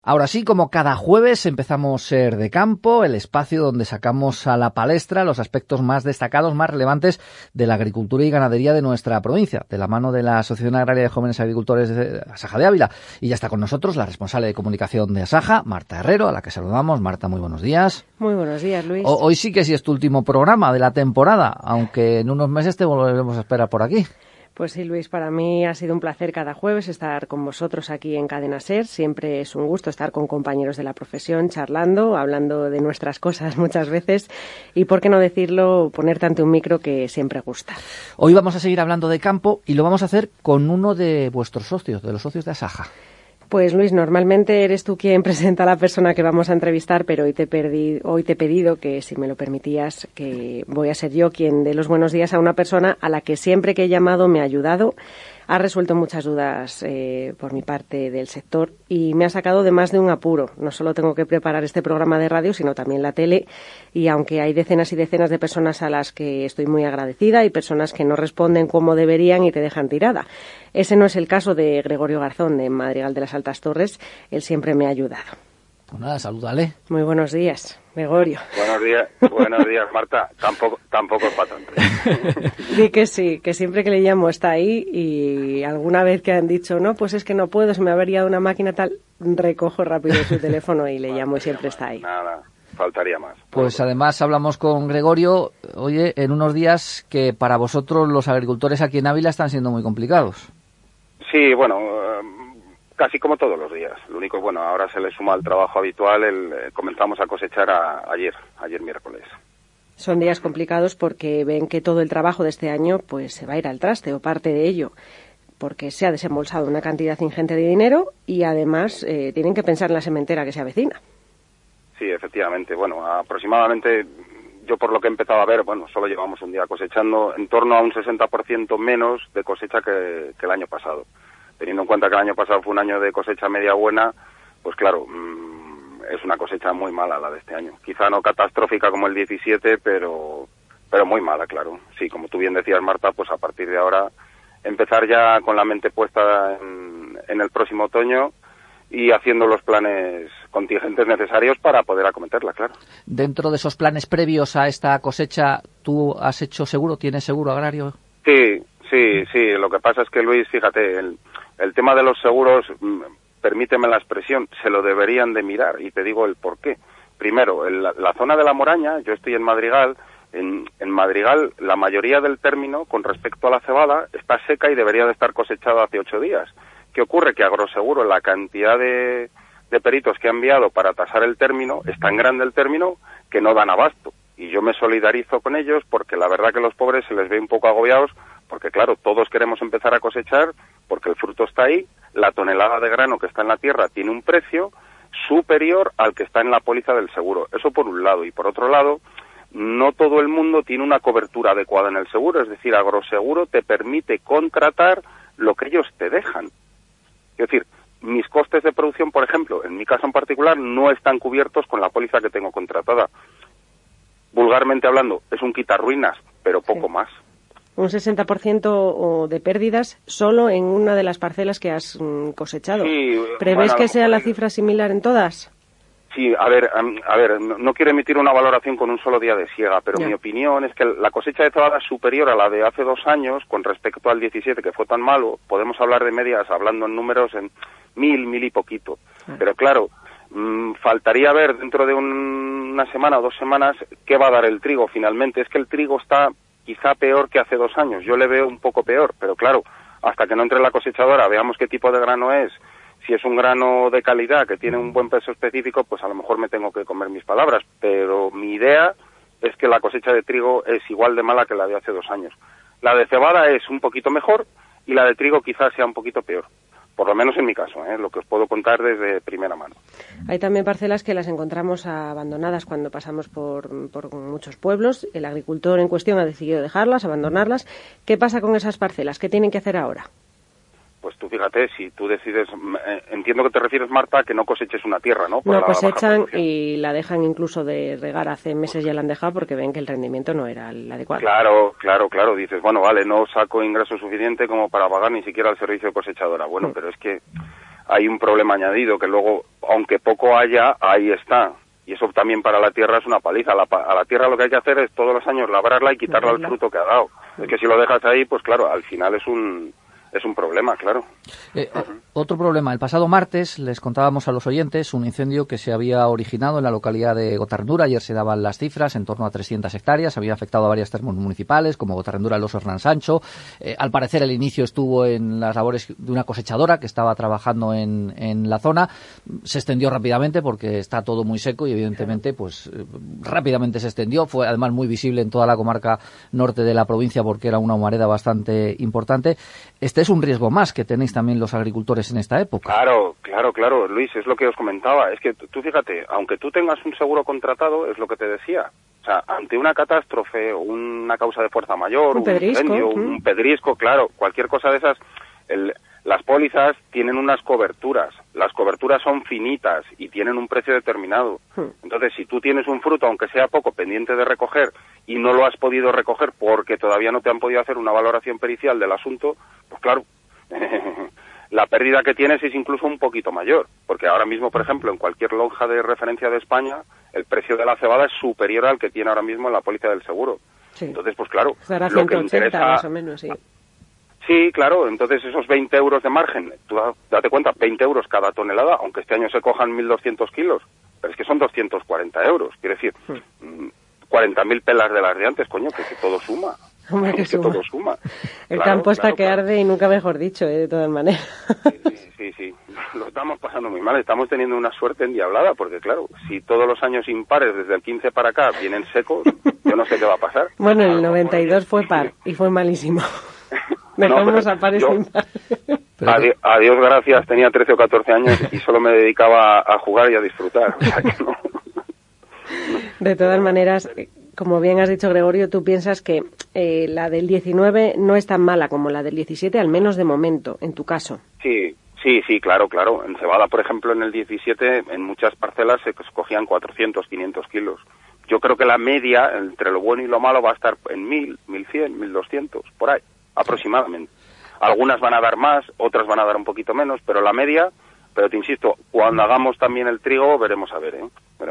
Ahora sí, como cada jueves empezamos Ser de Campo, el espacio donde sacamos a la palestra los aspectos más destacados, más relevantes de la agricultura y ganadería de nuestra provincia, de la mano de la Asociación Agraria de Jóvenes Agricultores de Asaja de Ávila. Y ya está con nosotros la responsable de comunicación de Asaja, Marta Herrero, a la que saludamos. Marta, muy buenos días. Muy buenos días, Luis. Hoy sí que sí es tu último programa de la temporada, aunque en unos meses te volveremos a esperar por aquí. Pues sí, Luis, para mí ha sido un placer cada jueves estar con vosotros aquí en Cadena Ser. Siempre es un gusto estar con compañeros de la profesión, charlando, hablando de nuestras cosas muchas veces y, por qué no decirlo, ponerte ante un micro que siempre gusta. Hoy vamos a seguir hablando de campo y lo vamos a hacer con uno de vuestros socios, de los socios de Asaja. Pues Luis, normalmente eres tú quien presenta a la persona que vamos a entrevistar, pero hoy te he pedido que, si me lo permitías, que voy a ser yo quien dé los buenos días a una persona a la que siempre que he llamado me ha ayudado, ha resuelto muchas dudas por mi parte del sector y me ha sacado de más de un apuro. No solo tengo que preparar este programa de radio, sino también la tele, y aunque hay decenas y decenas de personas a las que estoy muy agradecida y personas que no responden como deberían y te dejan tirada. Ese no es el caso de Gregorio Garzón, de Madrigal de las Altas Torres. Él siempre me ha ayudado. Pues nada, salúdale. Muy buenos días, Gregorio. Buenos días, Marta. Tampoco es para tanto. Di que sí, que siempre que le llamo está ahí, y alguna vez que han dicho, no, pues es que no puedo, se me ha averiado una máquina tal, recojo rápido su teléfono y le llamo y siempre está ahí. Nada, faltaría más. Pues además hablamos con Gregorio, oye, en unos días que para vosotros los agricultores aquí en Ávila están siendo muy complicados. Sí, bueno, casi como todos los días. Lo único, bueno, ahora se le suma al trabajo habitual, comenzamos a cosechar ayer miércoles. Son días complicados porque ven que todo el trabajo de este año pues se va a ir al traste, o parte de ello, porque se ha desembolsado una cantidad ingente de dinero y además tienen que pensar en la sementera que se avecina. Sí, efectivamente. Bueno, aproximadamente, yo por lo que he empezado a ver, bueno, solo llevamos un día cosechando en torno a un 60% menos de cosecha que el año pasado. Teniendo en cuenta que el año pasado fue un año de cosecha media buena, pues claro, es una cosecha muy mala la de este año. Quizá no catastrófica como el 17, pero muy mala, claro. Sí, como tú bien decías, Marta, pues a partir de ahora empezar ya con la mente puesta en el próximo otoño y haciendo los planes contingentes necesarios para poder acometerla, claro. Dentro de esos planes previos a esta cosecha, ¿tú has hecho seguro? ¿Tienes seguro agrario? Sí. Lo que pasa es que, Luis, fíjate, el tema de los seguros, permíteme la expresión, se lo deberían de mirar, y te digo el por qué. Primero, la zona de la Moraña, yo estoy en Madrigal, en Madrigal la mayoría del término con respecto a la cebada está seca y debería de estar cosechada hace 8 días. ¿Qué ocurre? Que Agroseguro, la cantidad de peritos que ha enviado para tasar el término, es tan grande el término que no dan abasto. Y yo me solidarizo con ellos porque la verdad que los pobres se les ve un poco agobiados, porque claro, todos queremos empezar a cosechar porque el fruto está ahí, la tonelada de grano que está en la tierra tiene un precio superior al que está en la póliza del seguro. Eso por un lado. Y por otro lado, no todo el mundo tiene una cobertura adecuada en el seguro. Es decir, Agroseguro te permite contratar lo que ellos te dejan. Es decir, mis costes de producción, por ejemplo, en mi caso en particular, no están cubiertos con la póliza que tengo contratada. Vulgarmente hablando, es un quitarruinas, pero poco más. Un 60% de pérdidas solo en una de las parcelas que has cosechado. Sí, ¿Prevés que sea la cifra similar en todas? Sí, a ver, no quiero emitir una valoración con un solo día de siega, pero mi opinión es que la cosecha de cebada es superior a la de hace 2 años con respecto al 17, que fue tan malo. Podemos hablar de medias, hablando en números, en 1.000 y poquito. Pero claro, faltaría ver dentro de una semana o 2 semanas qué va a dar el trigo finalmente. Es que el trigo está quizá peor que hace 2 años. Yo le veo un poco peor, pero claro, hasta que no entre la cosechadora, veamos qué tipo de grano es. Si es un grano de calidad que tiene un buen peso específico, pues a lo mejor me tengo que comer mis palabras. Pero mi idea es que la cosecha de trigo es igual de mala que la de hace 2 años. La de cebada es un poquito mejor y la de trigo quizás sea un poquito peor. Por lo menos en mi caso, lo que os puedo contar desde primera mano. Hay también parcelas que las encontramos abandonadas cuando pasamos por muchos pueblos. El agricultor en cuestión ha decidido dejarlas, abandonarlas. ¿Qué pasa con esas parcelas? ¿Qué tienen que hacer ahora? Pues tú fíjate, si tú decides, entiendo que te refieres, Marta, a que no coseches una tierra, ¿no? No cosechan y la dejan incluso de regar. Hace meses ya la han dejado porque ven que el rendimiento no era el adecuado. Claro. Dices, bueno, vale, no saco ingreso suficiente como para pagar ni siquiera el servicio de cosechadora. Bueno, pero es que, hay un problema añadido que luego, aunque poco haya, ahí está. Y eso también para la tierra es una paliza. A la tierra lo que hay que hacer es todos los años labrarla y quitarle el fruto que ha dado. Es que si lo dejas ahí, pues claro, al final es un problema, claro. Otro problema. El pasado martes les contábamos a los oyentes un incendio que se había originado en la localidad de Gotarrendura. Ayer se daban las cifras, en torno a 300 hectáreas. Había afectado a varias termos municipales, como Gotarrendura, Los Hernán Sancho. Al parecer, el inicio estuvo en las labores de una cosechadora que estaba trabajando en la zona. Se extendió rápidamente porque está todo muy seco y, evidentemente, pues rápidamente se extendió. Fue, además, muy visible en toda la comarca norte de la provincia porque era una humareda bastante importante. Este es un riesgo más que tenéis también los agricultores en esta época. Claro, Luis, es lo que os comentaba. Es que tú fíjate, aunque tú tengas un seguro contratado, es lo que te decía. O sea, ante una catástrofe, una causa de fuerza mayor, un incendio, un pedrisco, claro, cualquier cosa de esas, las pólizas tienen unas coberturas. Las coberturas son finitas y tienen un precio determinado. Entonces, si tú tienes un fruto, aunque sea poco, pendiente de recoger y no lo has podido recoger porque todavía no te han podido hacer una valoración pericial del asunto, pues claro, la pérdida que tienes es incluso un poquito mayor, porque ahora mismo, por ejemplo, en cualquier lonja de referencia de España, el precio de la cebada es superior al que tiene ahora mismo en la póliza del seguro. Sí. Entonces, pues claro, será lo 180, que interesa más o menos, sí. Sí, claro, entonces esos 20 euros de margen, tú date cuenta, 20 euros cada tonelada, aunque este año se cojan 1.200 kilos, pero es que son 240 euros, quiere decir, 40.000 pelas de las de antes, coño, que todo suma. Hombre, que suma. Todo suma. El campo está que arde y nunca mejor dicho, de todas maneras. Sí. Lo estamos pasando muy mal. Estamos teniendo una suerte endiablada porque, claro, si todos los años impares desde el 15 para acá vienen secos, yo no sé qué va a pasar. Bueno, el 92 fue par y fue malísimo. Dejamos a pares impares. A Dios gracias, tenía 13 o 14 años y solo me dedicaba a jugar y a disfrutar. O sea que no. De todas maneras, como bien has dicho, Gregorio, tú piensas que la del 19 no es tan mala como la del 17, al menos de momento, en tu caso. Sí, claro. En cebada, por ejemplo, en el 17, en muchas parcelas se escogían 400, 500 kilos. Yo creo que la media, entre lo bueno y lo malo, va a estar en 1.000, 1.100, 1.200, por ahí, aproximadamente. Algunas van a dar más, otras van a dar un poquito menos, pero la media... Pero te insisto, cuando hagamos también el trigo, veremos a ver.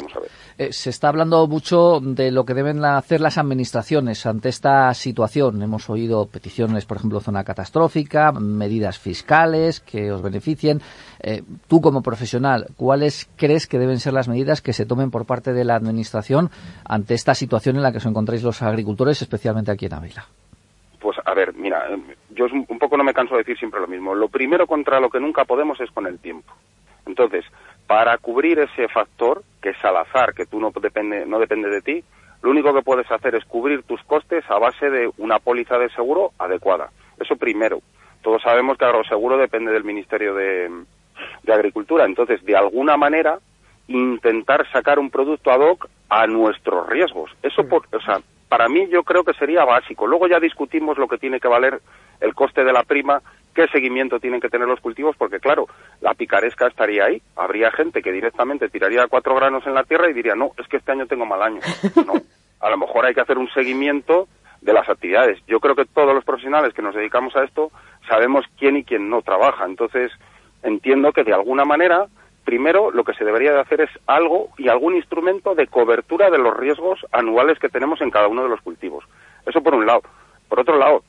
Se está hablando mucho de lo que deben hacer las administraciones ante esta situación. Hemos oído peticiones, por ejemplo, zona catastrófica, medidas fiscales que os beneficien. Tú, como profesional, ¿cuáles crees que deben ser las medidas que se tomen por parte de la administración ante esta situación en la que os encontráis los agricultores, especialmente aquí en Ávila? Pues a ver, mira, yo un poco no me canso de decir siempre lo mismo. Lo primero contra lo que nunca podemos es con el tiempo. Entonces, para cubrir ese factor, que es al azar, que tú no depende de ti, lo único que puedes hacer es cubrir tus costes a base de una póliza de seguro adecuada. Eso primero. Todos sabemos que Agroseguro depende del Ministerio de Agricultura. Entonces, de alguna manera, intentar sacar un producto ad hoc a nuestros riesgos. Eso, para mí yo creo que sería básico. Luego ya discutimos lo que tiene que valer el coste de la prima, qué seguimiento tienen que tener los cultivos, porque claro, la picaresca estaría ahí. Habría gente que directamente tiraría 4 granos en la tierra y diría, no, es que este año tengo mal año. No, a lo mejor hay que hacer un seguimiento de las actividades. Yo creo que todos los profesionales que nos dedicamos a esto sabemos quién y quién no trabaja. Entonces, entiendo que de alguna manera... Primero, lo que se debería de hacer es algo y algún instrumento de cobertura de los riesgos anuales que tenemos en cada uno de los cultivos. Eso por un lado. Por otro lado,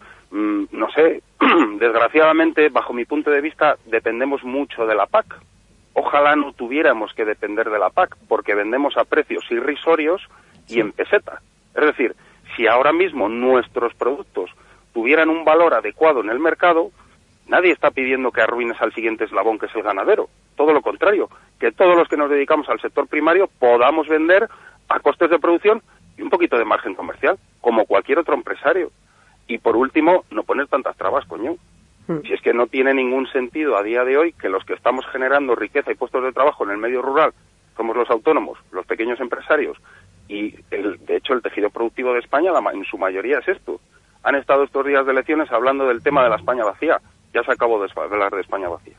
no sé, desgraciadamente, bajo mi punto de vista, dependemos mucho de la PAC. Ojalá no tuviéramos que depender de la PAC, porque vendemos a precios irrisorios y en peseta. Es decir, si ahora mismo nuestros productos tuvieran un valor adecuado en el mercado, nadie está pidiendo que arruines al siguiente eslabón, que es el ganadero. Todo lo contrario, que todos los que nos dedicamos al sector primario podamos vender a costes de producción y un poquito de margen comercial, como cualquier otro empresario. Y por último, no poner tantas trabas, coño. Si es que no tiene ningún sentido a día de hoy que los que estamos generando riqueza y puestos de trabajo en el medio rural somos los autónomos, los pequeños empresarios, y de hecho el tejido productivo de España en su mayoría es esto. Han estado estos días de elecciones hablando del tema de la España vacía. Ya se acabó de hablar de España vacía.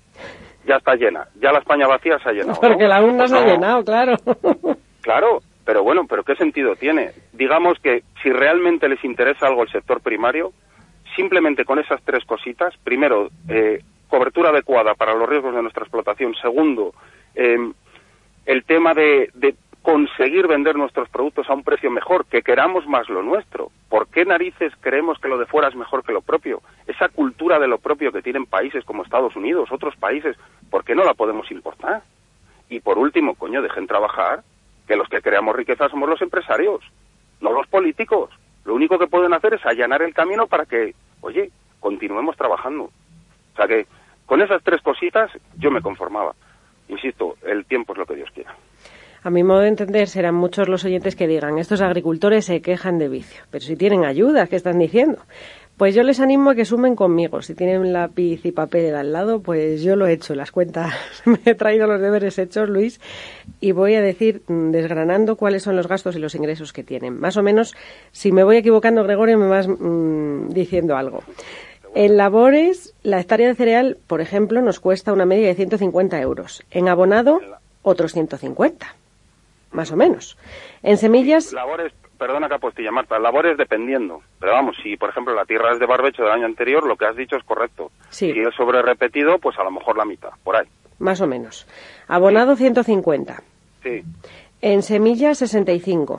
Ya está llena. Ya la España vacía se ha llenado. Porque la UNA se ha llenado, claro. Claro, pero bueno, ¿pero qué sentido tiene? Digamos que si realmente les interesa algo el sector primario, simplemente con esas 3 cositas, primero, cobertura adecuada para los riesgos de nuestra explotación. Segundo, el tema de conseguir vender nuestros productos a un precio mejor, que queramos más lo nuestro. ¿Por qué narices creemos que lo de fuera es mejor que lo propio? Esa cultura de lo propio que tienen países como Estados Unidos, otros países, ¿por qué no la podemos importar? Y por último, coño, dejen trabajar, que los que creamos riqueza somos los empresarios, no los políticos. Lo único que pueden hacer es allanar el camino para que, oye, continuemos trabajando. O sea que con esas tres cositas yo me conformaba. Insisto, el tiempo es lo que Dios quiera. A mi modo de entender, serán muchos los oyentes que digan, estos agricultores se quejan de vicio, pero si tienen ayudas, ¿qué están diciendo? Pues yo les animo a que sumen conmigo. Si tienen lápiz y papel al lado, pues yo lo he hecho, las cuentas. Me he traído los deberes hechos, Luis, y voy a decir, desgranando cuáles son los gastos y los ingresos que tienen. Más o menos, si me voy equivocando, Gregorio, me vas diciendo algo. En labores, la hectárea de cereal, por ejemplo, nos cuesta una media de 150 euros. En abonado, otros 150. Más o menos. En semillas... Labores, perdona Capostilla, Marta, labores dependiendo. Pero vamos, si por ejemplo la tierra es de barbecho del año anterior, lo que has dicho es correcto. Sí. Si es sobre repetido, pues a lo mejor la mitad, por ahí. Más o menos. Abonado 150. Sí. En semillas 65.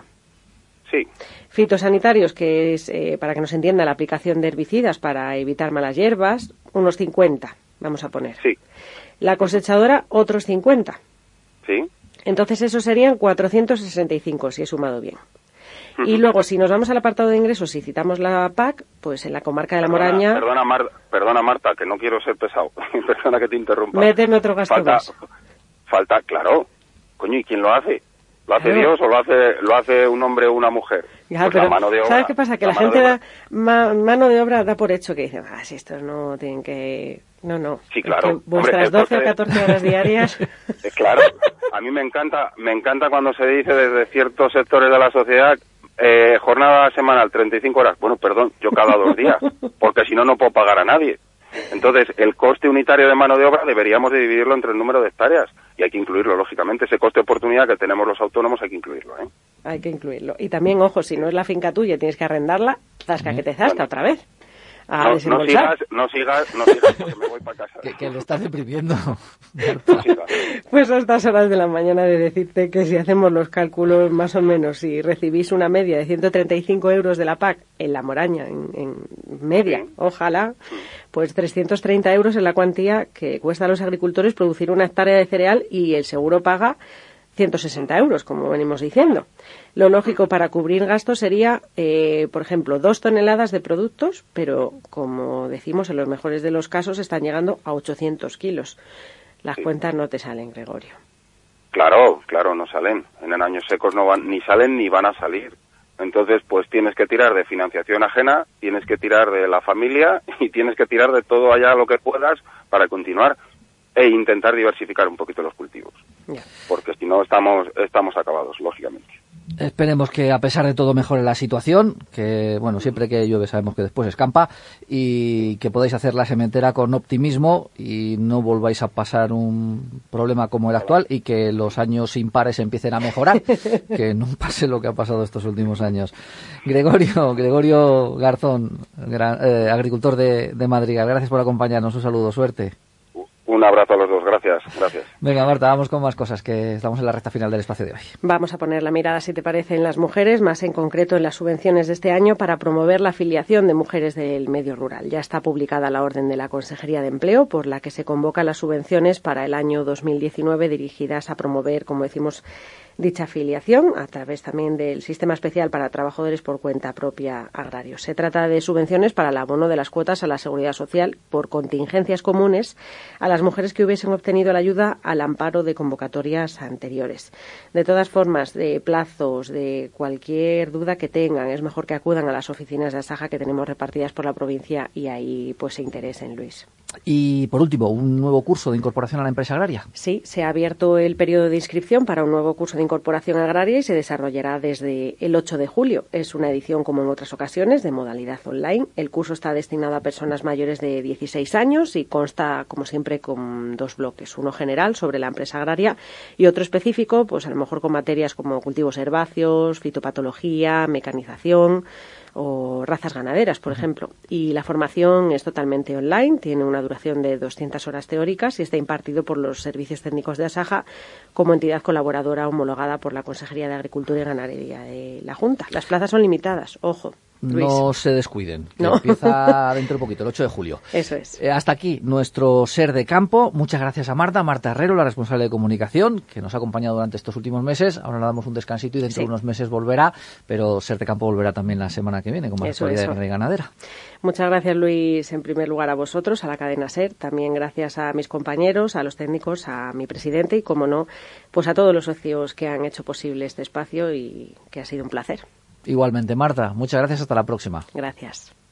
Sí. Fitosanitarios, que es, para que nos entienda, la aplicación de herbicidas para evitar malas hierbas, unos 50, vamos a poner. Sí. La cosechadora, otros 50. Sí. Entonces eso serían 465, si he sumado bien. Y luego, si nos vamos al apartado de ingresos y citamos la PAC, pues en la comarca de la Moraña... Perdona, Marta, que no quiero ser pesado. Perdona que te interrumpa. Méteme otro gasto más. Falta, claro. Coño, ¿y quién lo hace? ¿Lo hace Dios o lo hace un hombre o una mujer? Ya, pues pero la mano de obra. ¿Sabes qué pasa? Que la gente da mano de obra da por hecho que dicen, si estos no tienen que... No. Sí, claro. Es que vuestras 12 o 14 horas diarias... Claro. A mí me encanta cuando se dice desde ciertos sectores de la sociedad jornada semanal, 35 horas. Bueno, perdón, yo cada 2 días, porque si no, no puedo pagar a nadie. Entonces, el coste unitario de mano de obra deberíamos de dividirlo entre el número de hectáreas y hay que incluirlo, lógicamente. Ese coste de oportunidad que tenemos los autónomos hay que incluirlo, ¿eh? Hay que incluirlo. Y también, ojo, si no es la finca tuya y tienes que arrendarla, zasca que te zasca otra vez. No sigas, porque me voy para casa. Que le estás deprimiendo. Pues a estas horas de la mañana de decirte que si hacemos los cálculos más o menos, si recibís una media de 135 euros de la PAC en la Moraña, en media, ojalá, pues 330 euros es la cuantía que cuesta a los agricultores producir una hectárea de cereal y el seguro paga 160 euros, como venimos diciendo. Lo lógico para cubrir gastos sería, por ejemplo, 2 toneladas de productos, pero como decimos, en los mejores de los casos están llegando a 800 kilos. Las cuentas no te salen, Gregorio. Claro, no salen. En años secos ni salen ni van a salir. Entonces, pues tienes que tirar de financiación ajena, tienes que tirar de la familia y tienes que tirar de todo allá lo que puedas para continuar e intentar diversificar un poquito los cultivos. Ya. Porque si no estamos acabados, lógicamente. Esperemos que a pesar de todo mejore la situación, que bueno, siempre que llueve sabemos que después escampa, y que podáis hacer la sementera con optimismo y no volváis a pasar un problema como el actual y que los años impares empiecen a mejorar, que no pase lo que ha pasado estos últimos años. Gregorio Garzón, agricultor de Madrigal, gracias por acompañarnos, un saludo, suerte. Un abrazo a los dos, gracias. Venga, Marta, vamos con más cosas, que estamos en la recta final del espacio de hoy. Vamos a poner la mirada, si te parece, en las mujeres, más en concreto en las subvenciones de este año para promover la afiliación de mujeres del medio rural. Ya está publicada la orden de la Consejería de Empleo, por la que se convocan las subvenciones para el año 2019 dirigidas a promover, como decimos, dicha afiliación a través también del Sistema Especial para Trabajadores por Cuenta Propia Agrarios. Se trata de subvenciones para el abono de las cuotas a la Seguridad Social por contingencias comunes a las mujeres que hubiesen obtenido la ayuda al amparo de convocatorias anteriores. De todas formas, de plazos, de cualquier duda que tengan, es mejor que acudan a las oficinas de Asaja que tenemos repartidas por la provincia y ahí pues se interesen, Luis. Y por último, un nuevo curso de incorporación a la empresa agraria. Sí, se ha abierto el periodo de inscripción para un nuevo curso de incorporación agraria y se desarrollará desde el 8 de julio. Es una edición, como en otras ocasiones, de modalidad online. El curso está destinado a personas mayores de 16 años y consta, como siempre, con 2 bloques. Uno general sobre la empresa agraria y otro específico, pues a lo mejor con materias como cultivos herbáceos, fitopatología, mecanización o razas ganaderas, por ejemplo. Y la formación es totalmente online, tiene una duración de 200 horas teóricas y está impartido por los servicios técnicos de Asaja como entidad colaboradora homologada por la Consejería de Agricultura y Ganadería de la Junta. Las plazas son limitadas, ojo. Luis. No se descuiden, que no. Empieza dentro de poquito, el 8 de julio. Eso es. Hasta aquí nuestro Ser de Campo. Muchas gracias a Marta Herrero, la responsable de comunicación, que nos ha acompañado durante estos últimos meses. Ahora le damos un descansito y dentro de unos meses volverá, pero Ser de Campo volverá también la semana que viene con más actualidad de ganadera. Muchas gracias, Luis, en primer lugar a vosotros, a la cadena SER, también gracias a mis compañeros, a los técnicos, a mi presidente y, como no, pues a todos los socios que han hecho posible este espacio y que ha sido un placer. Igualmente, Marta, muchas gracias, hasta la próxima. Gracias.